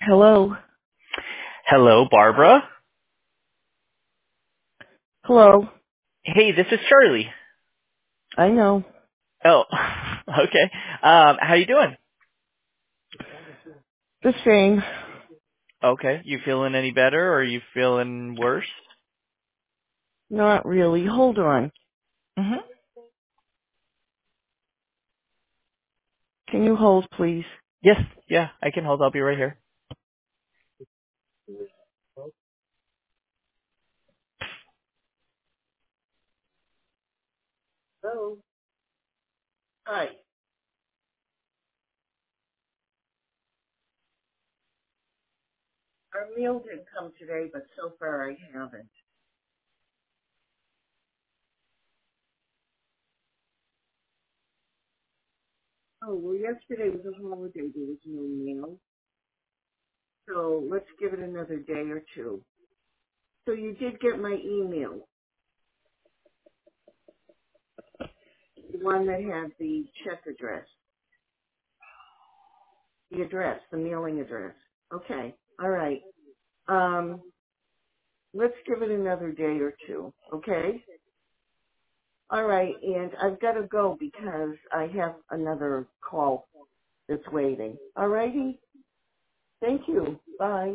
Hello? Hello, Barbara. Hello? Hey, this is Charlie. I know. Oh, okay. How you doing? The same. Okay. You feeling any better, or are you feeling worse? Not really. Hold on. Mm-hmm. Can you hold, please? Yes. Yeah, I can hold. I'll be right here. Hello? Hi. Our meal did come today, but so far I haven't. Oh, well, yesterday was a holiday. There was no meal. So let's give it another day or two. So you did get my email, the one that had the check address, the mailing address. Okay. All right. Um, let's give it another day or two. Okay? All right, and I've got to go because I have another call that's waiting. All righty? Thank you. Bye.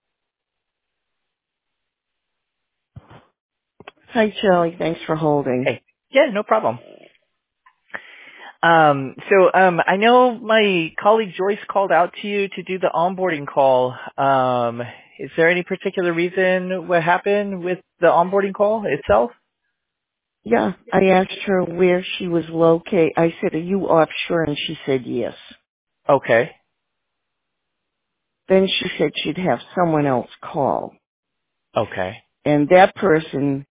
Hi, Charlie. Thanks for holding. Hey. Yeah, no problem. I know my colleague Joyce called out to you to do the onboarding call. Is there any particular reason what happened with the onboarding call itself? Yeah, I asked her where she was located. I said, are you offshore? And she said yes. Okay. Then she said she'd have someone else call. Okay. And that person,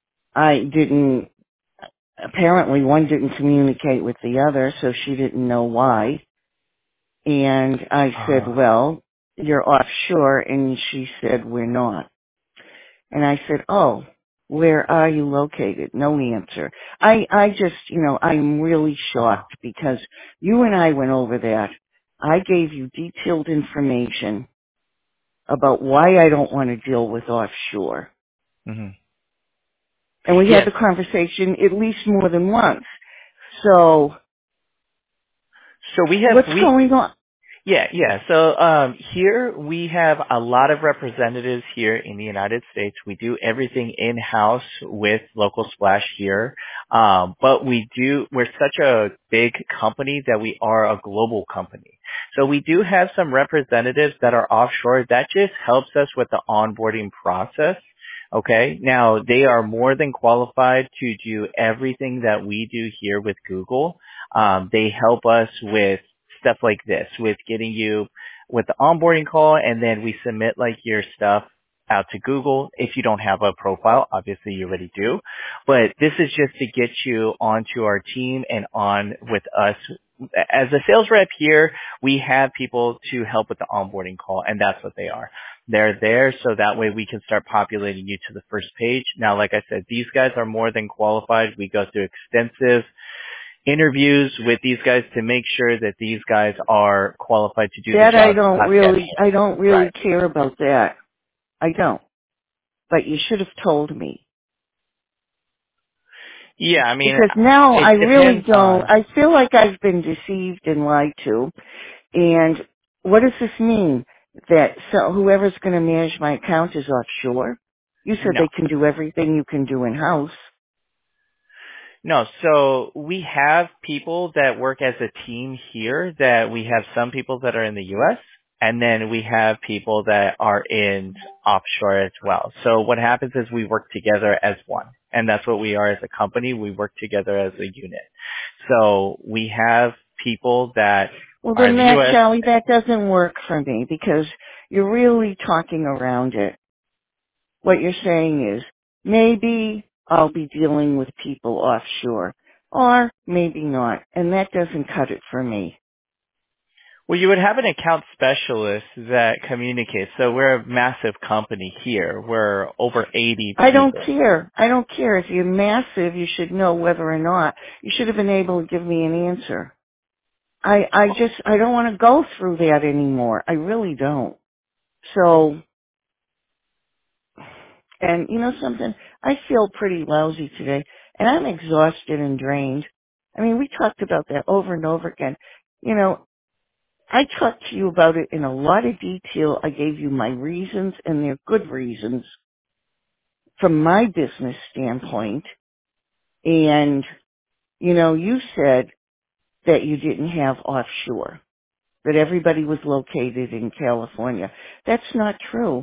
apparently one didn't communicate with the other, so she didn't know why. And I said, well, you're offshore. And she said, we're not. And I said, oh, where are you located? No answer. I just, I'm really shocked because you and I went over that. I gave you detailed information about why I don't want to deal with offshore. Mm-hmm. And we had Yes. the conversation at least more than once. So So what's we going on? Yeah. So here we have a lot of representatives here in the United States. We do everything in-house with Local Splash here. But we're such a big company that we are a global company. So we do have some representatives that are offshore. That just helps us with the onboarding process. Okay. Now they are more than qualified to do everything that we do here with Google. They help us with stuff like this, with getting you with the onboarding call, and then we submit like your stuff out to Google. If you don't have a profile, obviously you already do, but this is just to get you onto our team and on with us. As a sales rep here, we have people to help with the onboarding call, and that's what they are. They're there so that way we can start populating you to the first page. Now, like I said, these guys are more than qualified. We go through extensive interviews with these guys to make sure that these guys are qualified to do the That job. I don't really Right. care about that. I don't. But you should have told me. Yeah, I mean, Because now I it really depends don't, on. I feel like I've been deceived and lied to. And what does this mean? That so whoever's going to manage my account is offshore? You said No. they can do everything you can do in-house. No, so we have people that work as a team here. That we have some people that are in the U.S. and then we have people that are in offshore as well. So what happens is we work together as one, and that's what we are as a company. We work together as a unit. So we have people that Well are in then the that, U.S. Charlie, that doesn't work for me because you're really talking around it. What you're saying is, maybe I'll be dealing with people offshore, or maybe not, and that doesn't cut it for me. Well, you would have an account specialist that communicates. So we're a massive company here. We're over 80 I don't people. care. I don't care. If you're massive, you should know whether or not. You should have been able to give me an answer. I don't want to go through that anymore. I really don't. So, and you know something? I feel pretty lousy today, and I'm exhausted and drained. I mean, we talked about that over and over again. You know, I talked to you about it in a lot of detail. I gave you my reasons, and they're good reasons from my business standpoint. And, you know, you said that you didn't have offshore, that everybody was located in California. That's not true.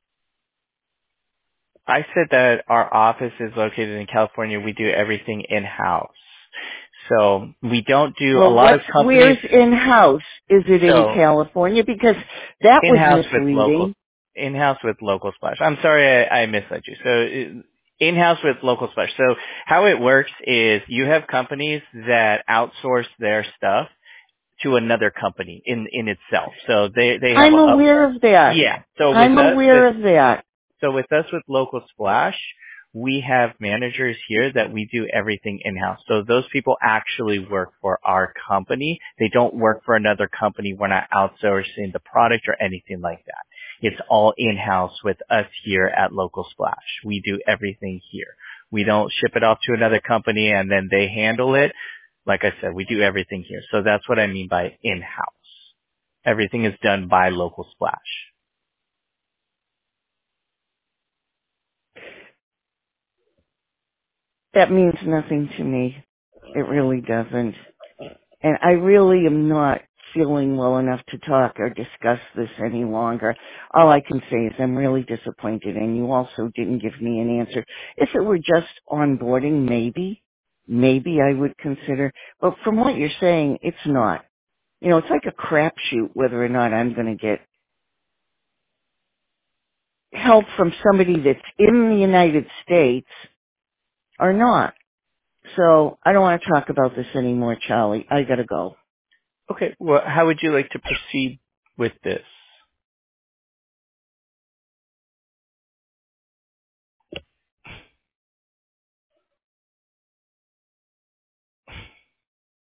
I said that our office is located in California. We do everything in-house. So we don't do a Well, lot of companies. where's in-house? Is it in So California? Because that was in-house with local, misleading. in-house with local splash. I'm sorry I misled you. So in-house with local splash. So how it works is you have companies that outsource their stuff to another company in itself. So they have I'm aware of that. yeah. So with I'm us, aware of that. so with us with Local Splash, we have managers here that we do everything in-house. So those people actually work for our company. They don't work for another company. We're not outsourcing the product or anything like that. It's all in-house with us here at Local Splash. We do everything here. We don't ship it off to another company and then they handle it. Like I said, we do everything here. So that's what I mean by in-house. Everything is done by Local Splash. That means nothing to me. It really doesn't. And I really am not feeling well enough to talk or discuss this any longer. All I can say is I'm really disappointed, and you also didn't give me an answer. If it were just onboarding, maybe I would consider, but from what you're saying, it's not. You know, it's like a crapshoot whether or not I'm going to get help from somebody that's in the United States or not. So I don't want to talk about this anymore, Charlie. I gotta go. Okay. Well, how would you like to proceed with this?